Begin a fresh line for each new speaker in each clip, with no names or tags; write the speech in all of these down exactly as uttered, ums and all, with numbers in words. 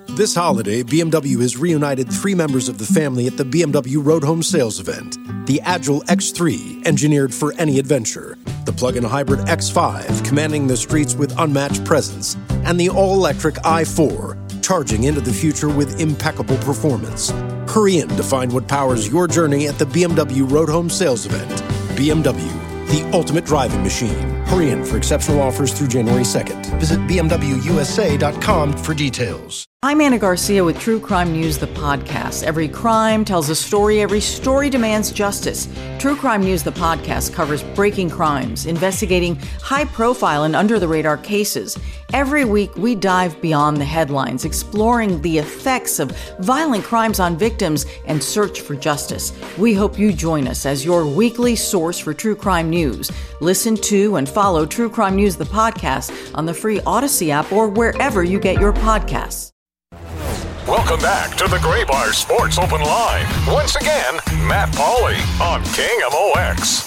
This holiday, B M W has reunited three members of the family at the B M W Road Home Sales event. The Agile X three, engineered for any adventure. The plug-in hybrid X five, commanding the streets with unmatched presence. And the all-electric i four, charging into the future with impeccable performance. Hurry in to find what powers your journey at the B M W Road Home Sales event. B M W, the ultimate driving machine. Hurry in for exceptional offers through January second. Visit b m w u s a dot com for details.
I'm Anna Garcia with True Crime News, the podcast. Every crime tells a story. Every story demands justice. True Crime News, the podcast, covers breaking crimes, investigating high-profile and under-the-radar cases. Every week, we dive beyond the headlines, exploring the effects of violent crimes on victims and search for justice. We hope you join us as your weekly source for true crime news. Listen to and follow True Crime News, the podcast, on the free Odyssey app or wherever you get your podcasts.
Welcome back to the Graybar Sports Open Line. Once again, Matt Pauley on King M O X.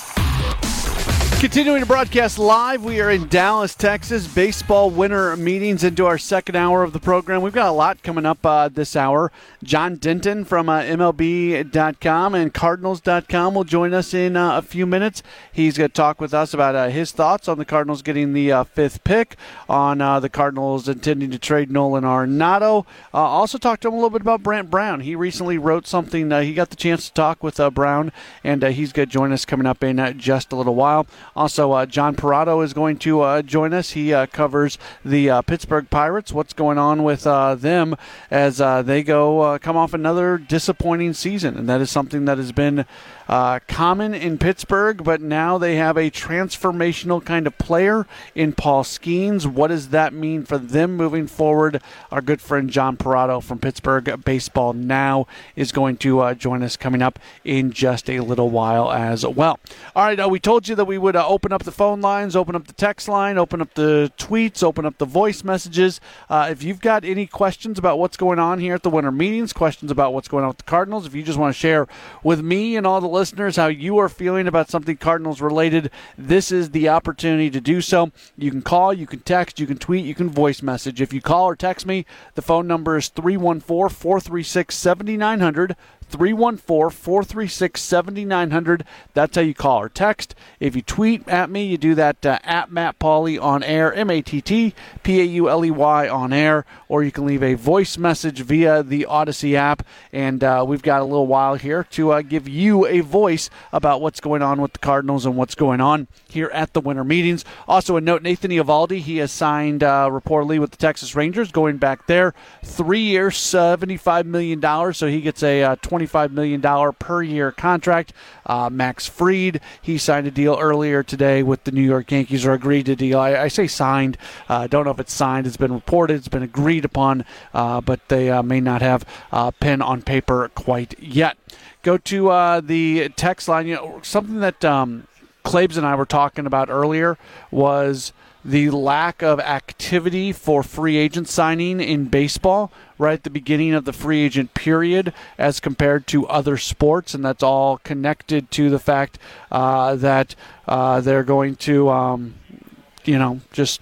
Continuing to broadcast live, we are in Dallas, Texas. Baseball winter meetings into our second hour of the program. We've got a lot coming up uh, this hour. John Denton from uh, M L B dot com and Cardinals dot com will join us in uh, a few minutes. He's going to talk with us about uh, his thoughts on the Cardinals getting the uh, fifth pick, on uh, the Cardinals intending to trade Nolan Arenado. Uh, also talk to him a little bit about Brant Brown. He recently wrote something. Uh, he got the chance to talk with uh, Brown, and uh, he's going to join us coming up in uh, just a little while. Also, uh, John Parado is going to uh, join us. He uh, covers the uh, Pittsburgh Pirates, what's going on with uh, them as uh, they go uh, come off another disappointing season. And that is something that has been uh, common in Pittsburgh, but now they have a transformational kind of player in Paul Skeens. What does that mean for them moving forward? Our good friend John Parado from Pittsburgh Baseball Now is going to uh, join us coming up in just a little while as well. All right, uh, we told you that we would uh, open up the phone lines, open up the text line, open up the tweets, open up the voice messages. Uh, if you've got any questions about what's going on here at the winter meetings, questions about what's going on with the Cardinals, if you just want to share with me and all the listeners how you are feeling about something Cardinals related, this is the opportunity to do so. You can call, you can text, you can tweet, you can voice message. If you call or text me, the phone number is three one four, four three six, seven nine zero zero. three one four, four three six, seven nine zero zero. That's how you call or text. If you tweet at me, you do that uh, at Matt Pauley on air, M A T T P A U L E Y on air, or you can leave a voice message via the Odyssey app. And uh, we've got a little while here to uh, give you a voice about what's going on with the Cardinals and what's going on here at the winter meetings. Also a note, Nathan Eovaldi, he has signed uh, reportedly with the Texas Rangers, going back there. Three years, seventy-five million dollars, so he gets a uh, twenty-five million dollars per year contract. Uh, Max Fried, he signed a deal earlier today with the New York Yankees, or agreed to deal. I, I say signed. I uh, don't know if it's signed. It's been reported. It's been agreed upon, uh, but they uh, may not have uh, pen on paper quite yet. Go to uh, the text line. You know, something that um, Claibs and I were talking about earlier was the lack of activity for free agent signing in baseball right at the beginning of the free agent period as compared to other sports, and that's all connected to the fact uh, that uh, they're going to, um, you know, just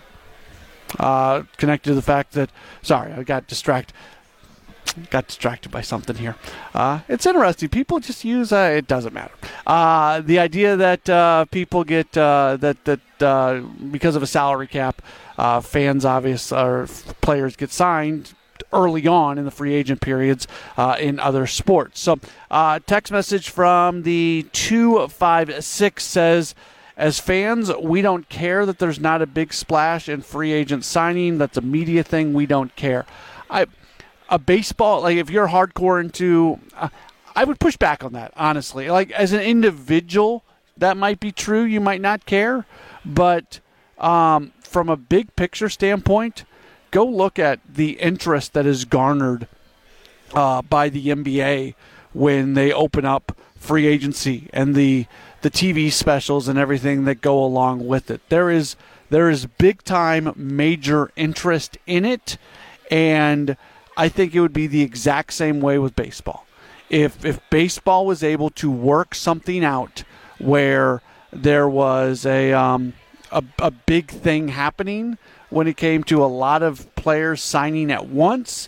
uh, connected to the fact that, sorry, I got distracted. Got distracted by something here. Uh, it's interesting. People just use, uh, it doesn't matter. Uh, the idea that uh, people get, uh, that, that uh, because of a salary cap, uh, fans, obvious, or players get signed early on in the free agent periods uh, in other sports. So uh, text message from the two five six says, as fans, we don't care that there's not a big splash in free agent signing. That's a media thing. We don't care. I... A baseball, like if you're hardcore into, uh, I would push back on that, honestly. Like as an individual, that might be true. You might not care. But um, from a big picture standpoint, go look at the interest that is garnered uh, by the N B A when they open up free agency and the the T V specials and everything that go along with it. There is there is big time major interest in it, and I think it would be the exact same way with baseball. If if baseball was able to work something out where there was a um, a, a big thing happening when it came to a lot of players signing at once,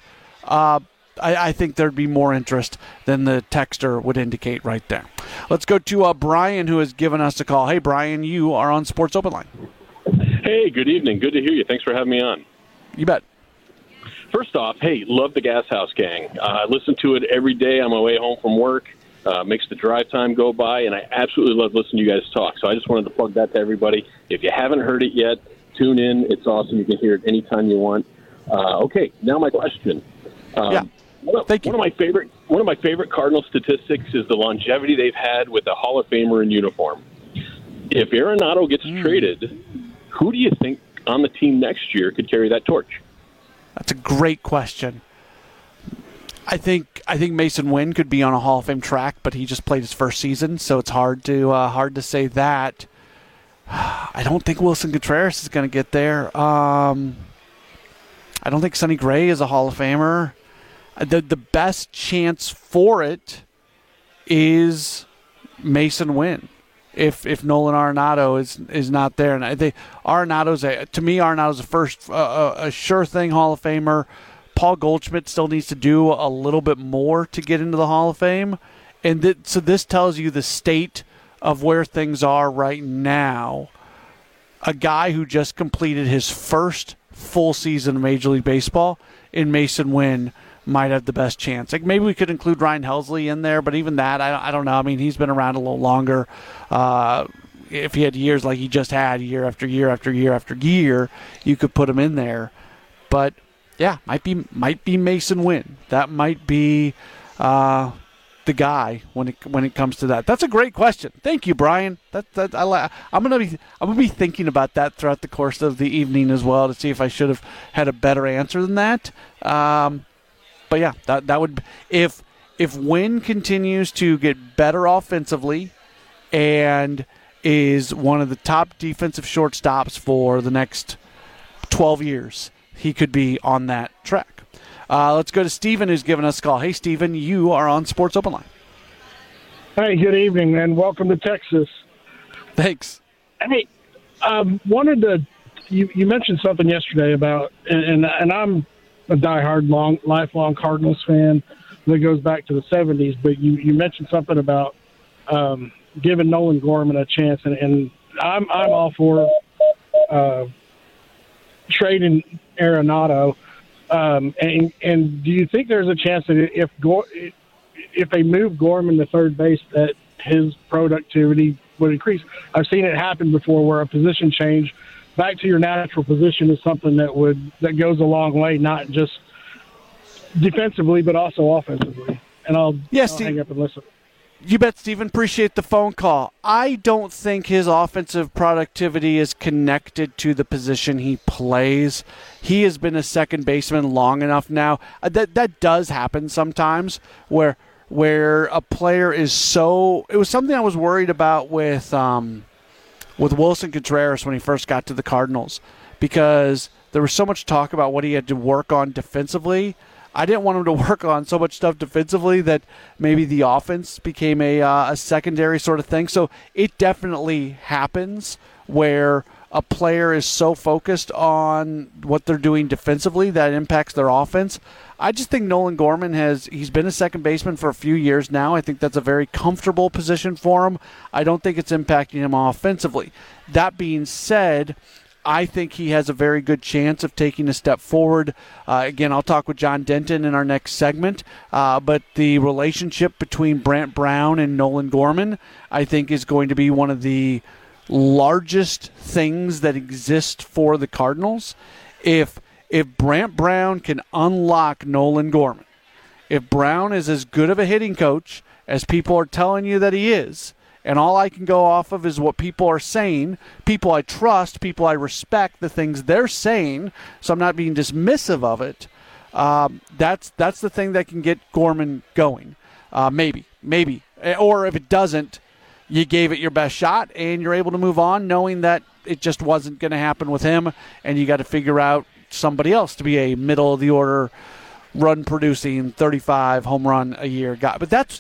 uh, I, I think there'd be more interest than the texter would indicate right there. Let's go to uh, Brian, who has given us a call. Hey, Brian, you are on Sports Open Line.
Hey, good evening. Good to hear you. Thanks for having me on.
You bet.
First off, hey, love the Gas House Gang. Uh, I listen to it every day on my way home from work. Uh, makes the drive time go by, and I absolutely love listening to you guys talk. So I just wanted to plug that to everybody. If you haven't heard it yet, tune in. It's awesome. You can hear it anytime you want. Uh, okay, now my question. Um,
yeah.
One of,
Thank you.
One of my favorite one of my favorite Cardinal statistics is the longevity they've had with a Hall of Famer in uniform. If Arenado gets mm. traded, who do you think on the team next year could carry that torch?
That's a great question. I think I think Mason Wynn could be on a Hall of Fame track, but he just played his first season, so it's hard to uh, hard to say that. I don't think Wilson Contreras is going to get there. Um, I don't think Sonny Gray is a Hall of Famer. The the best chance for it is Mason Wynn. If if Nolan Arenado is is not there, and I think Arenado's a, to me Arenado's a first uh, a sure thing Hall of Famer. Paul Goldschmidt still needs to do a little bit more to get into the Hall of Fame, and th- so this tells you the state of where things are right now. A guy who just completed his first full season of Major League Baseball in Mason Wynn might have the best chance. Like maybe we could include Ryan Helsley in there, but even that, I, I don't know. I mean, he's been around a little longer. Uh, if he had years like he just had, year after year after year after year, you could put him in there. But yeah, might be might be Mason Wynn. That might be uh, the guy when it when it comes to that. That's a great question. Thank you, Brian. That that I I'm gonna be I'm gonna be thinking about that throughout the course of the evening as well to see if I should have had a better answer than that. Um, But yeah, that that would if if Wynn continues to get better offensively and is one of the top defensive shortstops for the next twelve years, he could be on that track. Uh, let's go to Steven, who's given us a call. Hey, Steven, you are on Sports Open Line.
Hey, good evening, and welcome to Texas.
Thanks.
Hey, um, wanted to you, you mentioned something yesterday about, and and, and I'm a diehard, long, lifelong Cardinals fan that goes back to the seventies. But you, you mentioned something about um, giving Nolan Gorman a chance, and, and I'm I'm all for uh, trading Arenado. Um, and and do you think there's a chance that if if they move Gorman to third base, that his productivity would increase? I've seen it happen before, where a position change back to your natural position is something that would that goes a long way, not just defensively but also offensively. And I'll,
yes,
I'll
Steve,
hang up and listen.
You bet, Stephen. Appreciate the phone call. I don't think his offensive productivity is connected to the position he plays. He has been a second baseman long enough now. That that does happen sometimes, where where a player is so. It was something I was worried about with. Um, with Wilson Contreras when he first got to the Cardinals, because there was so much talk about what he had to work on defensively. I didn't want him to work on so much stuff defensively that maybe the offense became a, uh, a secondary sort of thing. So it definitely happens where a player is so focused on what they're doing defensively that impacts their offense. I just think Nolan Gorman has, he's been a second baseman for a few years now. I think that's a very comfortable position for him. I don't think it's impacting him offensively. That being said, I think he has a very good chance of taking a step forward. Uh, again, I'll talk with John Denton in our next segment, uh, but the relationship between Brant Brown and Nolan Gorman, I think, is going to be one of the largest things that exist for the Cardinals. If if Brant Brown can unlock Nolan Gorman, if Brown is as good of a hitting coach as people are telling you that he is, and all I can go off of is what people are saying, people I trust, people I respect, the things they're saying, so I'm not being dismissive of it, um, that's that's the thing that can get Gorman going. Uh, maybe, maybe. Or if it doesn't, you gave it your best shot and you're able to move on knowing that it just wasn't going to happen with him, and you got to figure out somebody else to be a middle-of-the-order, run-producing, thirty-five home run a year guy. But that's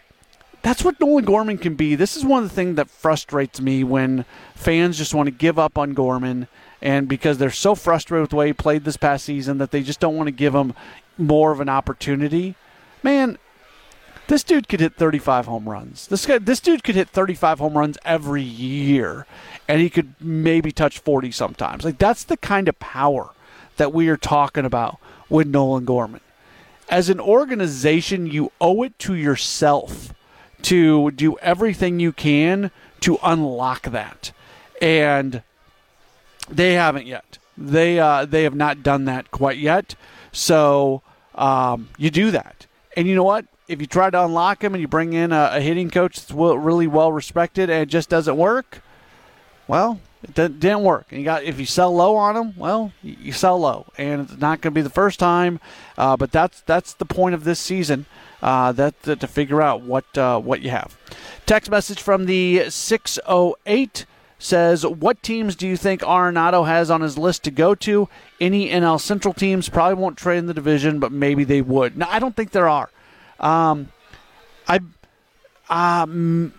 that's what Nolan Gorman can be. This is one of the things that frustrates me when fans just want to give up on Gorman, and because they're so frustrated with the way he played this past season that they just don't want to give him more of an opportunity, man, this dude could hit thirty-five home runs. This guy, this dude could hit thirty-five home runs every year, and he could maybe touch forty sometimes. Like, that's the kind of power that we are talking about with Nolan Gorman. As an organization, you owe it to yourself to do everything you can to unlock that. And they haven't yet. They uh, they have not done that quite yet. So um, you do that. And you know what? If you try to unlock him and you bring in a, a hitting coach that's really well respected and it just doesn't work, well, it didn't work. And you got if you sell low on him, well, you sell low, and it's not going to be the first time. Uh, but that's that's the point of this season. Uh, that, that to figure out what uh, what you have. Text message from the six oh eight says, "What teams do you think Arenado has on his list to go to? Any N L Central teams probably won't trade in the division, but maybe they would." No, I don't think there are. Um, I um.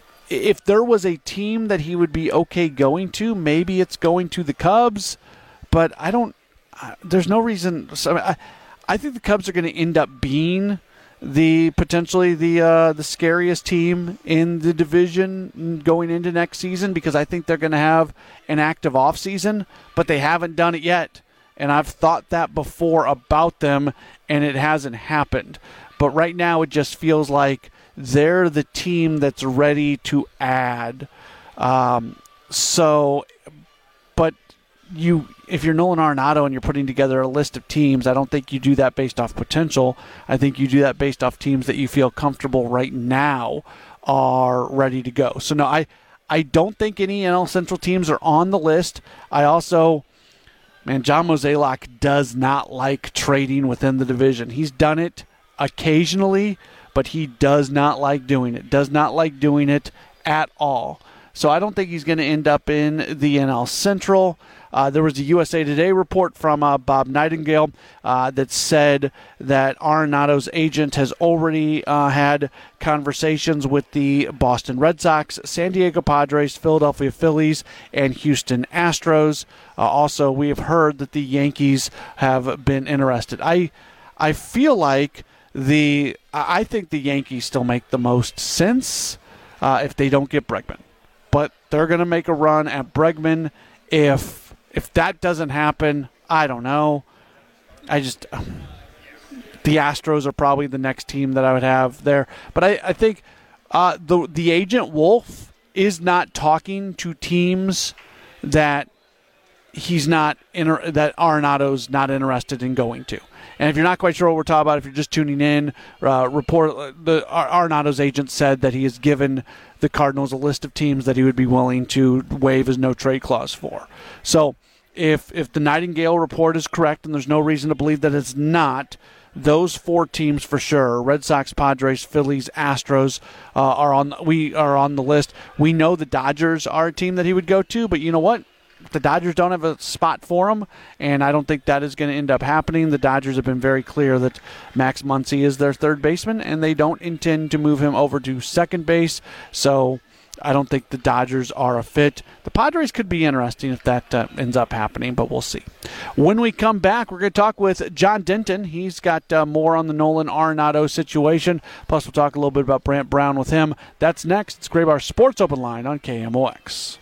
If there was a team that he would be okay going to, maybe it's going to the Cubs, but I don't. Uh, there's no reason. So I, I think the Cubs are going to end up being the potentially the uh, the scariest team in the division going into next season because I think they're going to have an active offseason, but they haven't done it yet, and I've thought that before about them, and it hasn't happened. But right now, it just feels like they're the team that's ready to add. Um, so, but you, if you're Nolan Arenado and you're putting together a list of teams, I don't think you do that based off potential. I think you do that based off teams that you feel comfortable right now are ready to go. So, no, I, I don't think any N L Central teams are on the list. I also, man, John Mozeliak does not like trading within the division. He's done it occasionally, but he does not like doing it. Does not like doing it at all. So I don't think he's going to end up in the N L Central. Uh, there was a U S A Today report from uh, Bob Nightingale uh, that said that Arenado's agent has already uh, had conversations with the Boston Red Sox, San Diego Padres, Philadelphia Phillies, and Houston Astros. Uh, also, we have heard that the Yankees have been interested. I, I feel like The I think the Yankees still make the most sense uh, if they don't get Bregman. But they're going to make a run at Bregman. If if that doesn't happen, I don't know. I just um, the Astros are probably the next team that I would have there. But I, I think uh, the the agent Wolf is not talking to teams that he's not inter- that Arenado's not interested in going to. And if you're not quite sure what we're talking about, if you're just tuning in, uh, report the Arenado's agent said that he has given the Cardinals a list of teams that he would be willing to waive his no-trade clause for. So if if the Nightingale report is correct, and there's no reason to believe that it's not, those four teams for sure, Red Sox, Padres, Phillies, Astros, uh, are on we are on the list. We know the Dodgers are a team that he would go to, but you know what? The Dodgers don't have a spot for him, and I don't think that is going to end up happening. The Dodgers have been very clear that Max Muncy is their third baseman, and they don't intend to move him over to second base, so I don't think the Dodgers are a fit. The Padres could be interesting if that uh, ends up happening, but we'll see. When we come back, we're going to talk with John Denton. He's got uh, more on the Nolan Arenado situation, plus we'll talk a little bit about Brant Brown with him. That's next. It's Graybar Sports Open Line on K M O X.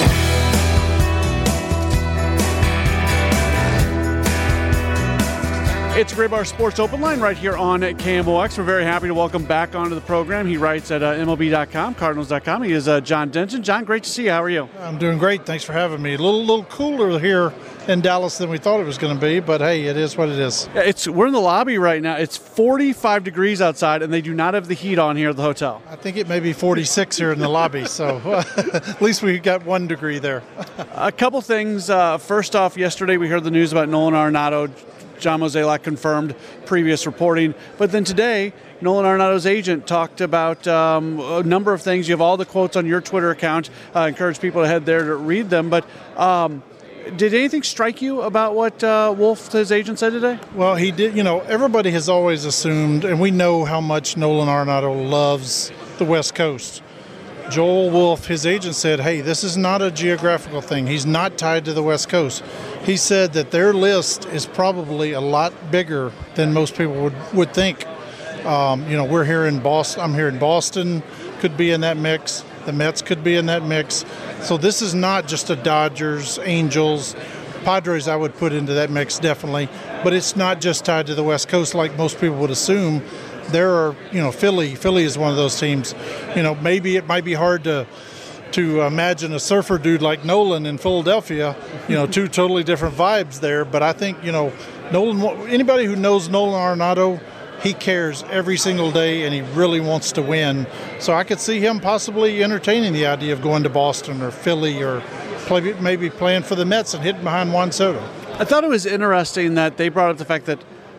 It's Graybar Sports Open Line right here on K M O X. We're very happy to welcome back onto the program. He writes at uh, M L B dot com, Cardinals dot com. He is uh, John Denton. John, great to see you. How are you?
I'm doing great. Thanks for having me. A little little cooler here in Dallas than we thought it was going to be, but hey, it is what it is.
Yeah, it's we're in the lobby right now. It's forty-five degrees outside, and they do not have the heat on here at the hotel.
I think it may be forty-six here in the lobby, so at least we got one degree there.
A couple things. Uh, first off, yesterday we heard the news about Nolan Arenado. John Mozeliak confirmed previous reporting. But then today, Nolan Arenado's agent talked about um, a number of things. You have all the quotes on your Twitter account. I uh, encourage people to head there to read them. But um, did anything strike you about what uh, Wolf, his agent, said today?
Well, he did. You know, everybody has always assumed, and we know how much Nolan Arenado loves the West Coast. Joel Wolf, his agent, said, hey, this is not a geographical thing. He's not tied to the West Coast. he said that their list is probably a lot bigger than most people would, would think. Um, you know, we're here in Boston. I'm here in Boston, could be in that mix. The Mets could be in that mix. So this is not just a Dodgers, Angels, Padres I would put into that mix definitely. But it's not just tied to the West Coast like most people would assume. There are, you know, Philly. Philly is one of those teams. You know, maybe it might be hard to to imagine a surfer dude like Nolan in Philadelphia. You know, two totally different vibes there. But I think, you know, Nolan. Anybody who knows Nolan Arenado, he cares every single day, and he really wants to win. So I could see him possibly entertaining the idea of going to Boston or Philly or play, maybe playing for the Mets and hitting behind Juan Soto.
I thought it was interesting that they brought up the fact that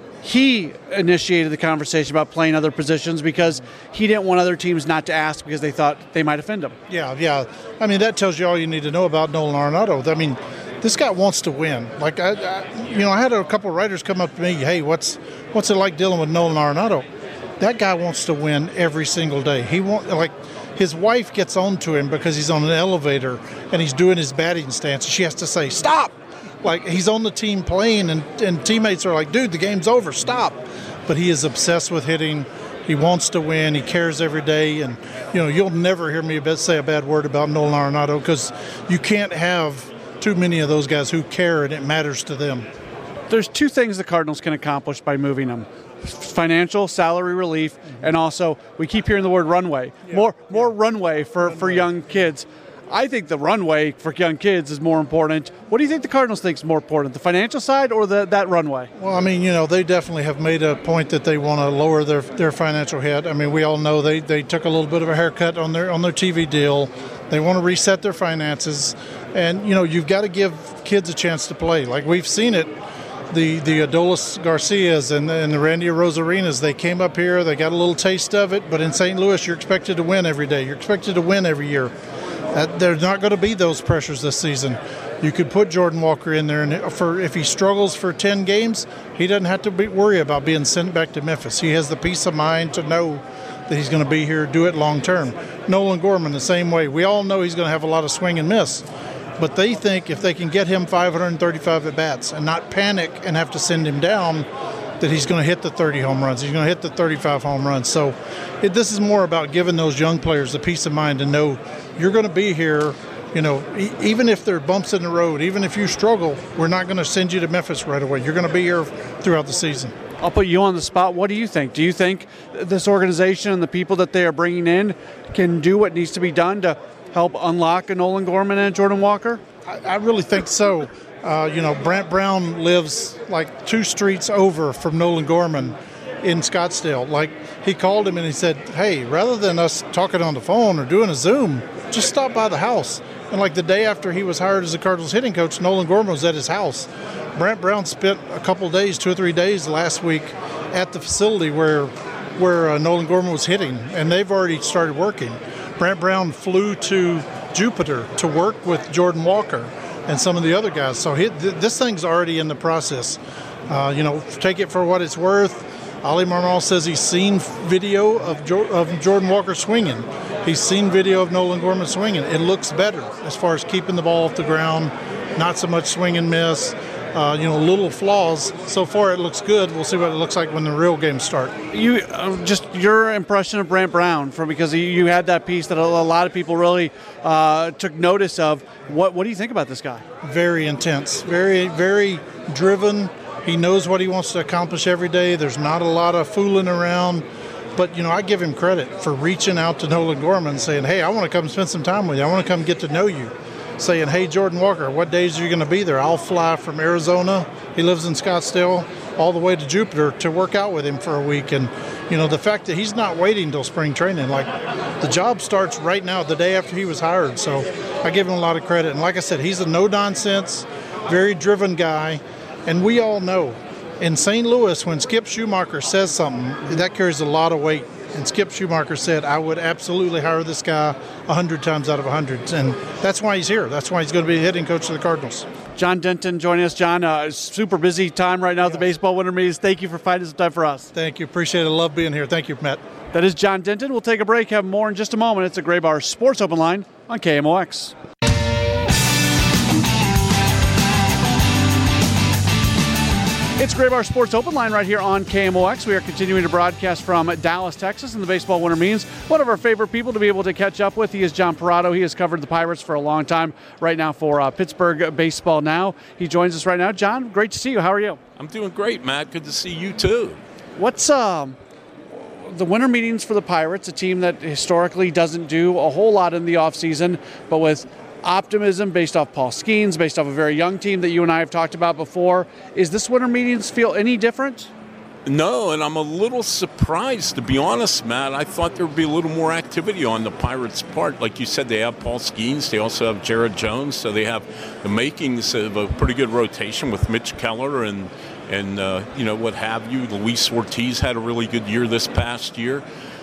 he initiated the conversation about playing other positions because he didn't want other teams not to ask because they thought they might offend him.
Yeah, yeah. I mean, that tells you all you need to know about Nolan Arenado. I mean, this guy wants to win. Like, I, I, you know, I had a couple of writers come up to me, hey, what's what's it like dealing with Nolan Arenado? That guy wants to win every single day. He want like his wife gets on to him because he's on an elevator and he's doing his batting stance. She has to say, stop. Like, he's on the team playing, and, and teammates are like, dude, the game's over, stop. But he is obsessed with hitting. He wants to win. He cares every day. And, you know, you'll never hear me say a bad word about Nolan Arenado because you can't have too many of those guys who care and it matters to them.
There's two things the Cardinals can accomplish by moving him. Financial, salary relief, and also we keep hearing the word runway. Yeah. More more yeah. runway for, runway. for young kids. I think the runway for young kids is more important. What do you think the Cardinals think is more important, the financial side or the, that runway?
Well, I mean, you know, they definitely have made a point that they want to lower their, their financial hit. I mean, we all know they, they took a little bit of a haircut on their on their T V deal. They want to reset their finances. And, you know, you've got to give kids a chance to play. Like we've seen it, the the Adolis Garcias and, and the Randy Rosarenas, they came up here, they got a little taste of it. But in Saint Louis, you're expected to win every day. You're expected to win every year. Uh, there's not going to be those pressures this season. You could put Jordan Walker in there, and for if he struggles for ten games, he doesn't have to be, worry about being sent back to Memphis. He has the peace of mind to know that he's going to be here, do it long term. Nolan Gorman, the same way. We all know he's going to have a lot of swing and miss, but they think if they can get him five hundred thirty-five at-bats and not panic and have to send him down, that he's going to hit the thirty home runs. He's going to hit the thirty-five home runs. So it, this is more about giving those young players the peace of mind to know you're going to be here. You know, e- even if there are bumps in the road, even if you struggle, we're not going to send you to Memphis right away. You're going to be here throughout the season.
I'll put you on the spot. What do you think? Do you think this organization and the people that they are bringing in can do what needs to be done to help unlock a Nolan Gorman and a Jordan Walker?
I, I really think so. Uh, you know, Brant Brown lives like two streets over from Nolan Gorman in Scottsdale. Like, he called him and he said, hey, rather than us talking on the phone or doing a Zoom, just stop by the house. And like the day after he was hired as the Cardinals hitting coach, Nolan Gorman was at his house. Brant Brown spent a couple days, two or three days last week at the facility where where uh, Nolan Gorman was hitting, and they've already started working. Brant Brown flew to Jupiter to work with Jordan Walker and some of the other guys. So he, th- this thing's already in the process. Uh, you know, take it for what it's worth. Oli Marmol says he's seen video of, jo- of Jordan Walker swinging. He's seen video of Nolan Gorman swinging. It looks better as far as keeping the ball off the ground, not so much swing and miss. Uh, you know, little flaws. So far, it looks good. We'll see what it looks like when the real games start.
You uh, just your impression of Brant Brown, from because you, you had that piece that a, a lot of people really uh, took notice of. What what do you think about this guy?
Very intense, very very driven. He knows what he wants to accomplish every day. There's not a lot of fooling around. But, you know, I give him credit for reaching out to Nolan Gorman and saying, hey, I want to come spend some time with you. I want to come get to know you. Saying, hey, Jordan Walker, what days are you going to be there? I'll fly from Arizona. He lives in Scottsdale, all the way to Jupiter to work out with him for a week. And, you know, the fact that he's not waiting till spring training, like the job starts right now, the day after he was hired. So I give him a lot of credit. And like I said, he's a no-nonsense, very driven guy. And we all know in Saint Louis, when Skip Schumacher says something, that carries a lot of weight. And Skip Schumacher said, I would absolutely hire this guy one hundred times out of one hundred. And that's why he's here. That's why he's going to be the hitting coach of the Cardinals.
John Denton joining us. John, uh, super busy time right now at the baseball winter meetings. Thank you for finding some time for us.
Thank you. Appreciate it. I love being here. Thank you, Matt.
That is John Denton. We'll take a break, have more in just a moment. It's a Gray Bar Sports Open Line on K M O X. It's Graybar Sports Open Line right here on K M O X. We are continuing to broadcast from Dallas, Texas, in the baseball winter meetings. One of our favorite people to be able to catch up with. He is John Parado. He has covered the Pirates for a long time, right now for uh, Pittsburgh Baseball Now. He joins us right now. John, great to see you. How are you?
I'm doing great, Matt. Good to see you, too.
What's um, the winter meetings for the Pirates, a team that historically doesn't do a whole lot in the offseason, but with optimism based off Paul Skeens, based off a very young team that you and I have talked about before. Is this winter meetings feel any different?
No, and I'm a little surprised, to be honest, Matt. I thought there would be a little more activity on the Pirates' part. Like you said, they have Paul Skeens. They also have Jared Jones, so they have the makings of a pretty good rotation with Mitch Keller and, and uh, you know, what have you. Luis Ortiz had a really good year this past year.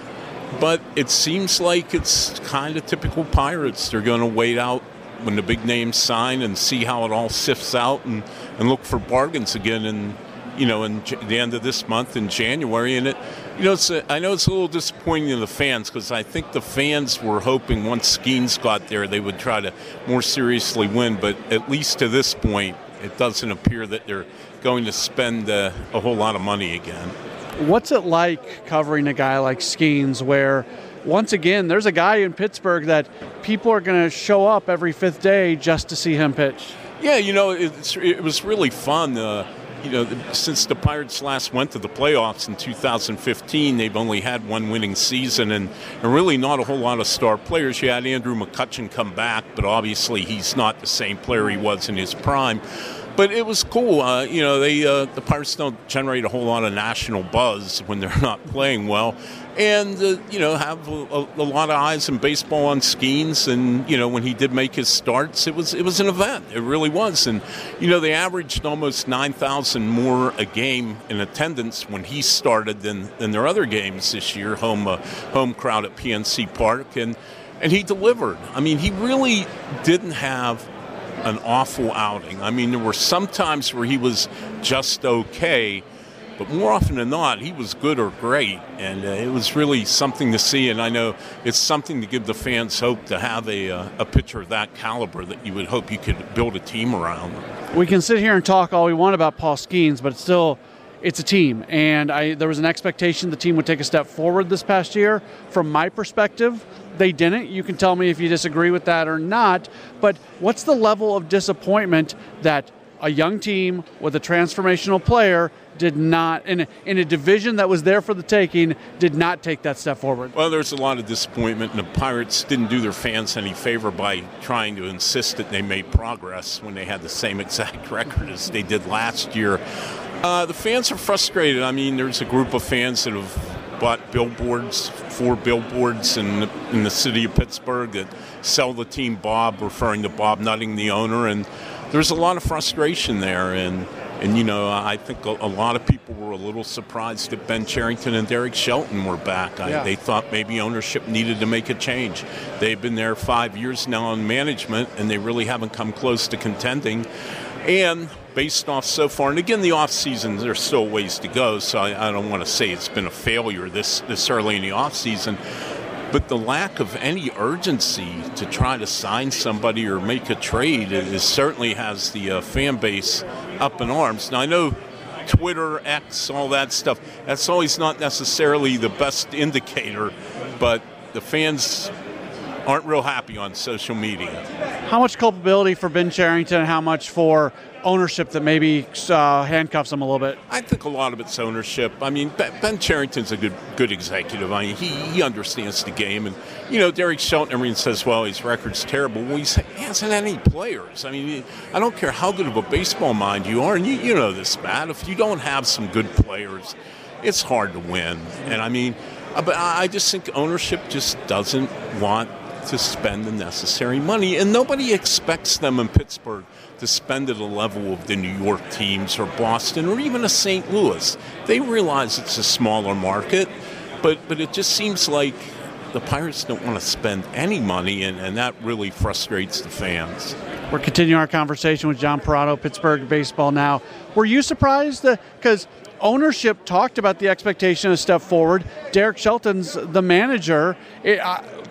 But it seems like it's kind of typical Pirates. They're going to wait out when the big names sign and see how it all sifts out and, and look for bargains again in, you know, in J- the end of this month in January. And it, you know, it's a, I know it's a little disappointing to the fans because I think the fans were hoping once Skeens got there they would try to more seriously win. But at least to this point, it doesn't appear that they're going to spend uh, a whole lot of money again.
What's it like covering a guy like Skeens where, once again, there's a guy in Pittsburgh that people are going to show up every fifth day just to see him pitch?
Yeah, you know, it's, it was really fun. Uh, you know, since the Pirates last went to the playoffs in two thousand fifteen, they've only had one winning season and, and really not a whole lot of star players. You had Andrew McCutchen come back, but obviously he's not the same player he was in his prime. But it was cool. Uh, you know, they uh, the Pirates don't generate a whole lot of national buzz when they're not playing well. And, uh, you know, have a, a lot of eyes in baseball on Skeens. And, you know, when he did make his starts, it was it was an event. It really was. And, you know, they averaged almost nine thousand more a game in attendance when he started than, than their other games this year, home uh, home crowd at P N C Park. And, and he delivered. I mean, he really didn't have an awful outing. I mean, there were some times where he was just okay, but more often than not, he was good or great, and uh, it was really something to see, and I know it's something to give the fans hope to have a, uh, a pitcher of that caliber that you would hope you could build a team around.
We can sit here and talk all we want about Paul Skeens, but it's still, it's a team, and I, there was an expectation the team would take a step forward this past year. From my perspective, they didn't. You can tell me if you disagree with that or not, but what's the level of disappointment that a young team with a transformational player did not, in a, in a division that was there for the taking, did not take that step forward?
Well, there's a lot of disappointment, and the Pirates didn't do their fans any favor by trying to insist that they made progress when they had the same exact record as they did last year. Uh, the fans are frustrated. I mean, there's a group of fans that have bought billboards, four billboards in the, in the city of Pittsburgh that sell the team Bob, referring to Bob Nutting, the owner, and there's a lot of frustration there. And, and you know, I think a, a lot of people were a little surprised that Ben Cherington and Derek Shelton were back. I,
yeah.
They thought maybe ownership needed to make a change. They've been there five years now in management, and they really haven't come close to contending. And based off so far, and again, the offseason, there's still ways to go, so I, I don't want to say it's been a failure this, this early in the offseason, but the lack of any urgency to try to sign somebody or make a trade is, certainly has the uh, fan base up in arms. Now, I know Twitter, X, all that stuff, that's always not necessarily the best indicator, but the fans aren't real happy on social media.
How much culpability for Ben Cherington and how much for ownership that maybe uh, handcuffs him a little bit?
I think a lot of it's ownership. I mean, Ben Cherington's a good good executive. I mean, he, he understands the game. And, you know, Derek Shelton, everyone says, well, his record's terrible. Well, he's, he hasn't any players. I mean, I don't care how good of a baseball mind you are, and you, you know this, Matt. If you don't have some good players, it's hard to win. And, I mean, but I just think ownership just doesn't want to spend the necessary money, and nobody expects them in Pittsburgh to spend at a level of the New York teams or Boston or even a Saint Louis. They realize it's a smaller market, but but it just seems like the Pirates don't want to spend any money, and, and that really frustrates the fans.
We're continuing our conversation with John Parado, Pittsburgh Baseball Now. Were you surprised? Because ownership talked about the expectation of step forward. Derek Shelton's the manager. It, uh,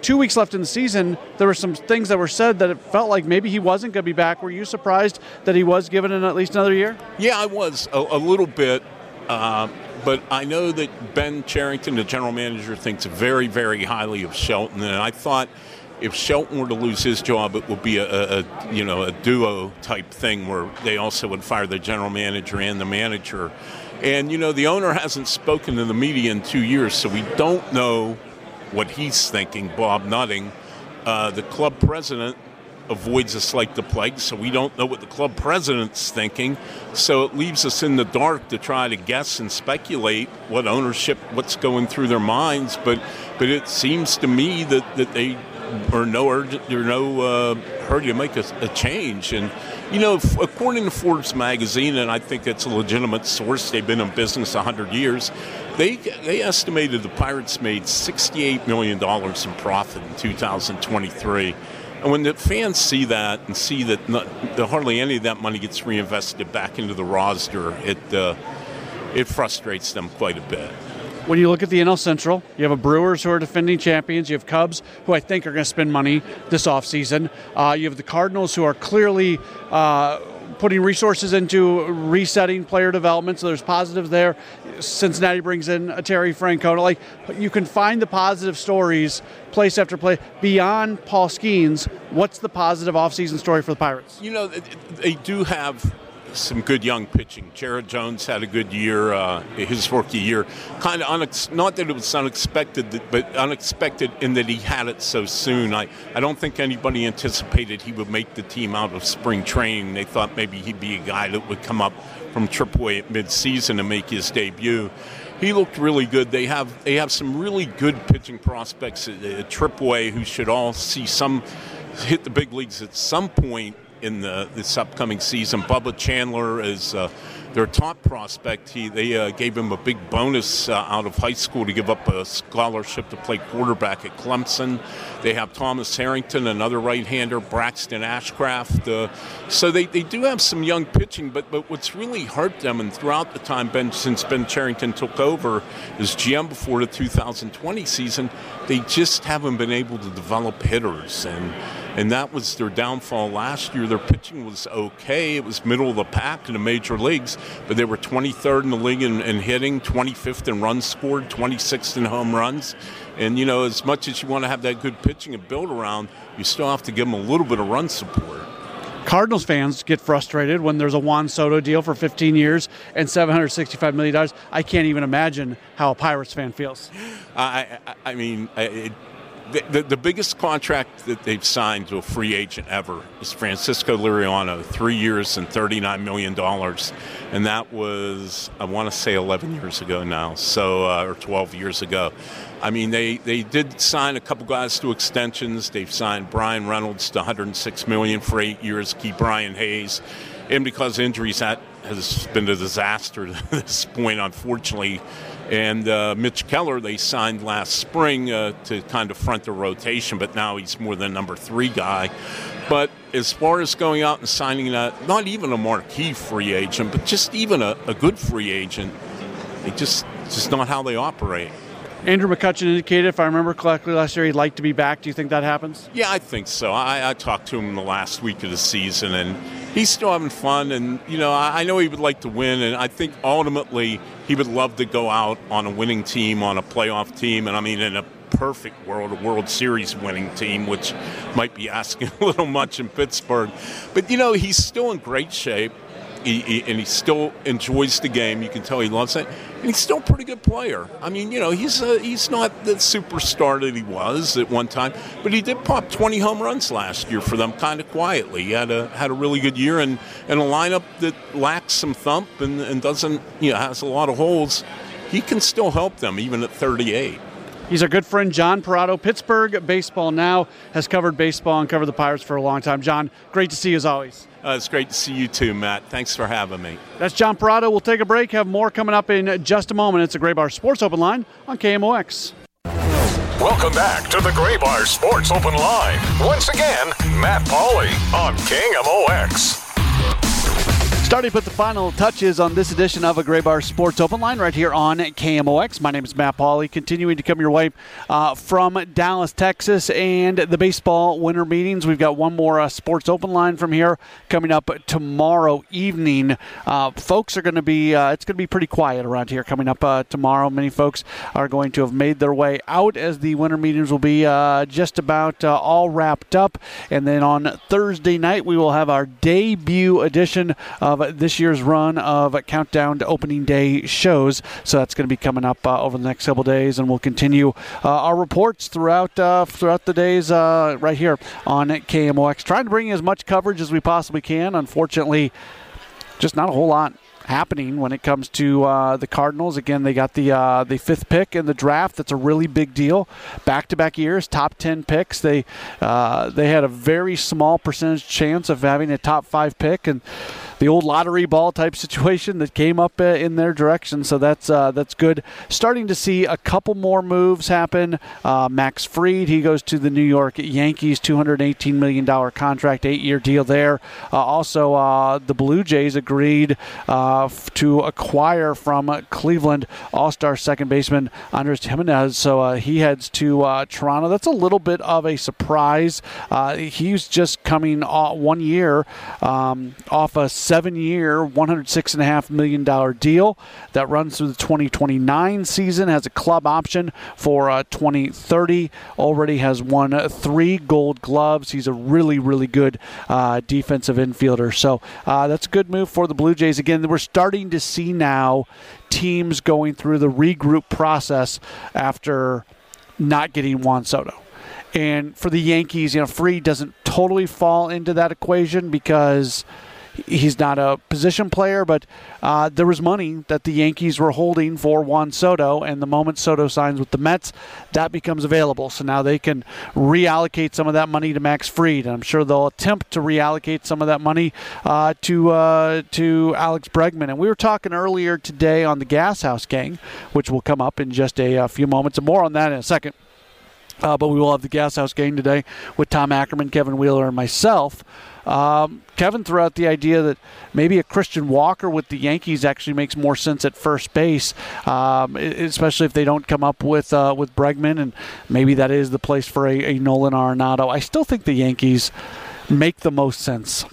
two weeks left in the season, there were some things that were said that it felt like maybe he wasn't going to be back. Were you surprised that he was given an, at least another year?
Yeah, I was a, a little bit. Uh, but I know that Ben Cherington, the general manager, thinks very, very highly of Shelton. And I thought if Shelton were to lose his job, it would be a, a you know a duo type thing where they also would fire the general manager and the manager. And you know the owner hasn't spoken to the media in two years, so we don't know what he's thinking. Bob Nutting, uh, the club president, avoids us like the plague, so we don't know what the club president's thinking. So it leaves us in the dark to try to guess and speculate what ownership, what's going through their minds. But but it seems to me that, that they are no urgent, they're no uh, hurry to make a, a change. And you know, f- according to Forbes magazine, and I think it's a legitimate source, they've been in business one hundred years. They they estimated the Pirates made sixty-eight million dollars in profit in two thousand twenty-three. And when the fans see that and see that, not, that hardly any of that money gets reinvested back into the roster, it uh, it frustrates them quite a bit.
When you look at the N L Central, you have a Brewers who are defending champions. You have Cubs, who I think are going to spend money this offseason. Uh, you have the Cardinals, who are clearly uh, putting resources into resetting player development, so there's positives there. Cincinnati brings in a Terry Francona. Like, you can find the positive stories place after place. Beyond Paul Skeens, what's the positive offseason story for the Pirates?
You know, they do have some good young pitching. Jared Jones had a good year, uh, his rookie year. Kind of unex- not that it was unexpected, but unexpected in that he had it so soon. I, I don't think anybody anticipated he would make the team out of spring training. They thought maybe he'd be a guy that would come up from triple A at midseason and make his debut. He looked really good. They have they have some really good pitching prospects at, at triple A who should all see some hit the big leagues at some point in the, this upcoming season. Bubba Chandler is uh, their top prospect. He They uh, gave him a big bonus uh, out of high school to give up a scholarship to play quarterback at Clemson. They have Thomas Harrington, another right-hander, Braxton Ashcraft. Uh, so they, they do have some young pitching, but, but what's really hurt them, and throughout the time Ben, since Ben Cherington took over as G M before the two thousand twenty season, they just haven't been able to develop hitters. And And that was their downfall last year. Their pitching was okay. It was middle of the pack in the major leagues, but they were twenty-third in the league in, in hitting, twenty-fifth in runs scored, twenty-sixth in home runs. And, you know, as much as you want to have that good pitching and build around, you still have to give them a little bit of run support.
Cardinals fans get frustrated when there's a Juan Soto deal for fifteen years and seven hundred sixty-five million dollars. I can't even imagine how a Pirates fan feels.
I, I, I mean, it, The, the, the biggest contract that they've signed to a free agent ever is Francisco Liriano, three years and thirty-nine million dollars. And that was, I want to say, eleven years ago now, so uh, or twelve years ago. I mean, they, they did sign a couple guys to extensions. They've signed Brian Reynolds to one hundred six million dollars for eight years, keep Brian Hayes. And because injuries, that has been a disaster to this point, unfortunately. And uh, Mitch Keller, they signed last spring uh, to kind of front the rotation, but now he's more than number three guy. But as far as going out and signing a, not even a marquee free agent, but just even a, a good free agent, they just just not how they operate.
Andrew McCutchen indicated, if I remember correctly, last year he'd like to be back. Do you think that happens?
Yeah, I think so. I, I talked to him in the last week of the season, and he's still having fun. And, you know, I, I know he would like to win, and I think ultimately he would love to go out on a winning team, on a playoff team, and, I mean, in a perfect world, a World Series winning team, which might be asking a little much in Pittsburgh. But, you know, he's still in great shape. He, he, and he still enjoys the game. You can tell he loves it. And he's still a pretty good player. I mean, you know, he's a, he's not the superstar that he was at one time, but he did pop twenty home runs last year for them kind of quietly. He had a had a really good year, and, and a lineup that lacks some thump and, and doesn't, you know, has a lot of holes. He can still help them even at thirty-eight.
He's our good friend, John Parado. Pittsburgh Baseball Now has covered baseball and covered the Pirates for a long time. John, great to see you as always.
Uh, it's great to see you too, Matt. Thanks for having me.
That's John Parado. We'll take a break. Have more coming up in just a moment. It's a Gray Bar Sports Open Line on K M O X.
Welcome back to the Gray Bar Sports Open Line. Once again, Matt Pauley on K M O X.
Starting to put the final touches on this edition of a Gray Bar Sports Open Line right here on K M O X. My name is Matt Pauley, continuing to come your way uh, from Dallas, Texas, and the baseball winter meetings. We've got one more uh, Sports Open Line from here coming up tomorrow evening. Uh, folks are going to be, uh, it's going to be pretty quiet around here coming up uh, tomorrow. Many folks are going to have made their way out as the winter meetings will be uh, just about uh, all wrapped up. And then on Thursday night, we will have our debut edition of this year's run of Countdown to Opening Day shows. So that's going to be coming up uh, over the next couple days, and we'll continue uh, our reports throughout uh, throughout the days uh, right here on K M O X. Trying to bring you as much coverage as we possibly can. Unfortunately, just not a whole lot happening when it comes to uh, the Cardinals. Again, they got the uh, the fifth pick in the draft. That's a really big deal. Back-to-back years, top ten picks. They uh, they had a very small percentage chance of having a top five pick, and the old lottery ball type situation that came up uh, in their direction. So that's uh, that's good. Starting to see a couple more moves happen. Uh, Max Fried, he goes to the New York Yankees, two hundred eighteen million dollars contract, eight-year deal there. Uh, also, uh, the Blue Jays agreed uh, f- to acquire from uh, Cleveland All-Star second baseman Andres Jimenez. So uh, he heads to uh, Toronto. That's a little bit of a surprise. Uh, he's just coming off one year um, off a seven-year, one hundred six point five million dollars deal that runs through the twenty twenty-nine season, has a club option for uh, twenty thirty, already has won three gold gloves. He's a really, really good uh, defensive infielder. So uh, that's a good move for the Blue Jays. Again, we're starting to see now teams going through the regroup process after not getting Juan Soto. And for the Yankees, you know, Fried doesn't totally fall into that equation because he's not a position player, but uh, there was money that the Yankees were holding for Juan Soto, and the moment Soto signs with the Mets, that becomes available. So now they can reallocate some of that money to Max Fried, and I'm sure they'll attempt to reallocate some of that money uh, to uh, to Alex Bregman. And we were talking earlier today on the Gas House Gang, which will come up in just a, a few moments, and more on that in a second. Uh, but we will have the Gas House Gang today with Tom Ackerman, Kevin Wheeler, and myself. Um, Kevin threw out the idea that maybe a Christian Walker with the Yankees actually makes more sense at first base, um, especially if they don't come up with uh, with Bregman, and maybe that is the place for a, a Nolan Arenado. I still think the Yankees make the most sense.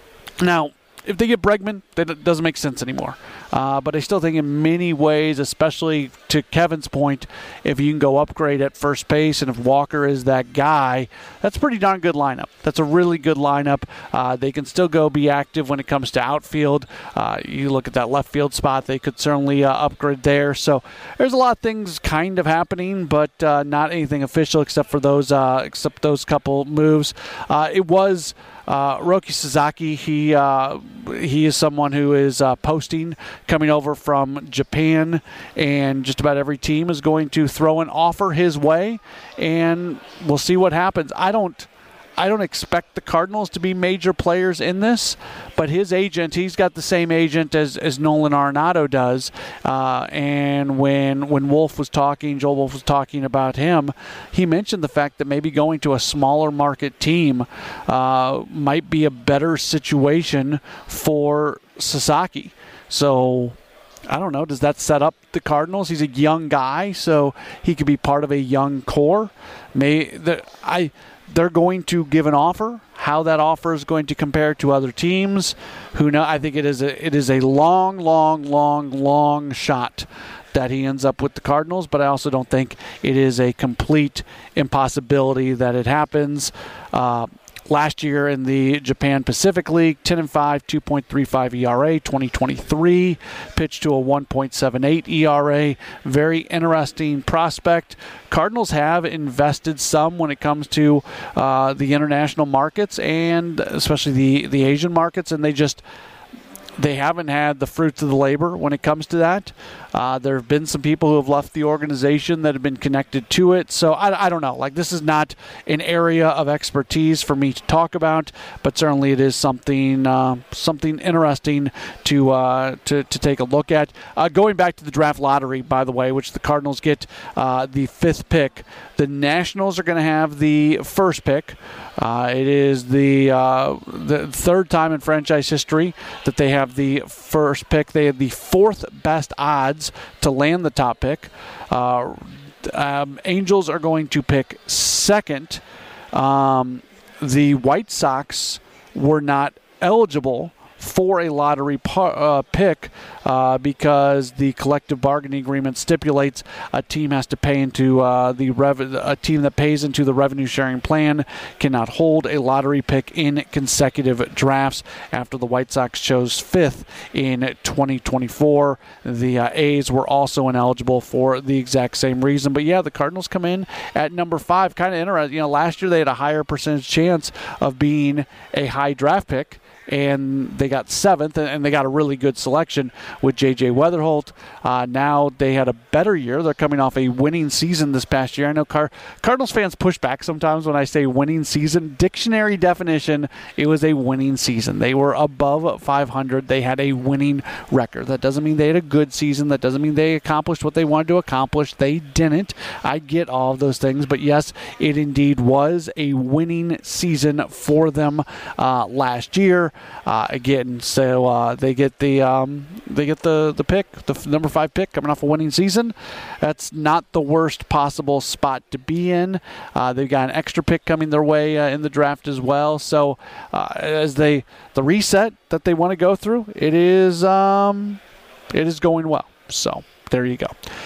Now, if they get Bregman, then it doesn't make sense anymore. Uh, but I still think in many ways, especially to Kevin's point, if you can go upgrade at first base and if Walker is that guy, that's a pretty darn good lineup. That's a really good lineup. Uh, they can still go be active when it comes to outfield. Uh, you look at that left field spot, they could certainly uh, upgrade there. So there's a lot of things kind of happening, but uh, not anything official except for those uh, except those couple moves. Uh, it was Uh, Roki Sasaki, he uh, he is someone who is uh, posting, coming over from Japan, and just about every team is going to throw an offer his way, and we'll see what happens. I don't I don't expect the Cardinals to be major players in this, but his agent, he's got the same agent as, as Nolan Arenado does. Uh, and when when Wolf was talking, Joel Wolf was talking about him, he mentioned the fact that maybe going to a smaller market team uh, might be a better situation for Sasaki. So I don't know. Does that set up the Cardinals? He's a young guy, so he could be part of a young core. May the, I. They're going to give an offer. How that offer is going to compare to other teams, who know? I think it is a it is a long, long, long, long shot that he ends up with the Cardinals. But I also don't think it is a complete impossibility that it happens. Uh, Last year in the Japan Pacific League, ten and five, two point three five E R A, twenty twenty-three, pitched to a one point seven eight E R A. Very interesting prospect. Cardinals have invested some when it comes to uh, the international markets and especially the, the Asian markets, and they just they haven't had the fruits of the labor when it comes to that. Uh, there have been some people who have left the organization that have been connected to it. So I, I don't know. Like, this is not an area of expertise for me to talk about, but certainly it is something uh, something interesting to, uh, to to take a look at. Uh, going back to the draft lottery, by the way, which the Cardinals get uh, the fifth pick. The Nationals are going to have the first pick. Uh, it is the uh, the third time in franchise history that they have have the first pick. They had the fourth best odds to land the top pick. Uh, um, Angels are going to pick second. Um, the White Sox were not eligible for a lottery par, uh, pick uh, because the collective bargaining agreement stipulates a team has to pay into uh, the rev- a team that pays into the revenue sharing plan cannot hold a lottery pick in consecutive drafts. After the White Sox chose fifth in twenty twenty-four, the uh, A's were also ineligible for the exact same reason. But yeah, the Cardinals come in at number five. Kind of interesting. You know, last year they had a higher percentage chance of being a high draft pick, and they got seventh, and they got a really good selection with J J Weatherholt. Uh, now they had a better year. They're coming off a winning season this past year. I know Car- Cardinals fans push back sometimes when I say winning season. Dictionary definition, it was a winning season. They were above five hundred. They had a winning record. That doesn't mean they had a good season. That doesn't mean they accomplished what they wanted to accomplish. They didn't. I get all of those things. But yes, it indeed was a winning season for them uh, last year. Uh, again, so uh, they get the um, they get the, the pick, the f- number five pick coming off a winning season. That's not the worst possible spot to be in. Uh, they've got an extra pick coming their way uh, in the draft as well. So uh, as they the reset that they want to go through, it is um, it is going well. So there you go.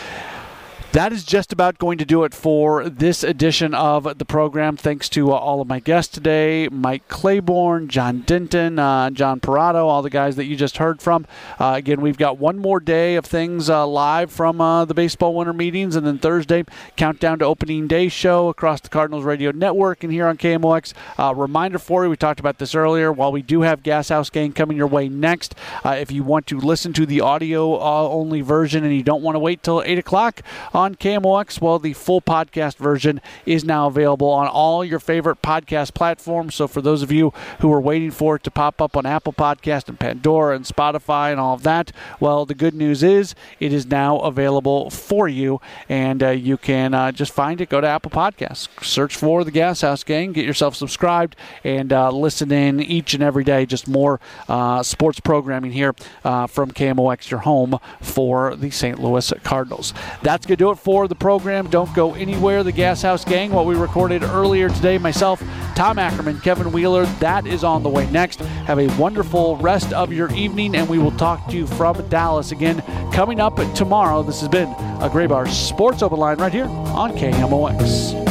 That is just about going to do it for this edition of the program. Thanks to uh, all of my guests today, Mike Claiborne, John Denton, uh, John Parado, all the guys that you just heard from. Uh, again, we've got one more day of things uh, live from uh, the baseball winter meetings, and then Thursday, countdown to opening day show across the Cardinals Radio Network and here on K M O X. Uh, reminder for you, we talked about this earlier, while we do have Gas House Gang coming your way next, uh, if you want to listen to the audio-only uh, version and you don't want to wait till eight o'clock on on K M O X, well, the full podcast version is now available on all your favorite podcast platforms. So for those of you who are waiting for it to pop up on Apple Podcast and Pandora and Spotify and all of that, well, the good news is it is now available for you, and uh, you can uh, just find it. Go to Apple Podcasts, search for the Gas House Gang, get yourself subscribed, and uh, listen in each and every day. Just more uh, sports programming here uh, from K M O X, your home for the Saint Louis Cardinals. That's going to do it for the program. Don't go anywhere. The Gas House Gang, what we recorded earlier today, myself, Tom Ackerman, Kevin Wheeler, that is on the way next. Have a wonderful rest of your evening, and we will talk to you from Dallas again coming up tomorrow. This has been a Gray Bar Sports Open Line right here on K M O X.